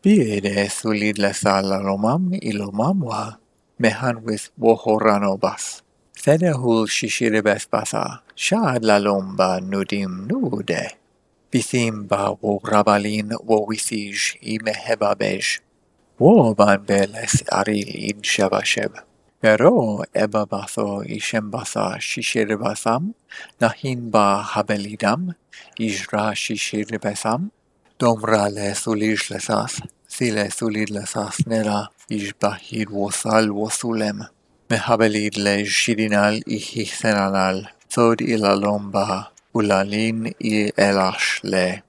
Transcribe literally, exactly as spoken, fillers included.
Biede sulid lesa lalomam ilomamwa mehanwis wohoranobas. Sedehul shishiribes basa, shad lalomba nudim nude. Bisim ba wo rabalin wo wisij i mehebabej. Wo ban beles aril id shevasheb. Pero eba baso ishem basa shishiribasam, nahin ba habelidam, ijra shishiribesam. Domra le sulij lesas, sile sulid lesas nera, ijbahid wosal wosulem. Mehabelid le shidinal ihihsenanal, sod ilalomba, ulalin i elash le.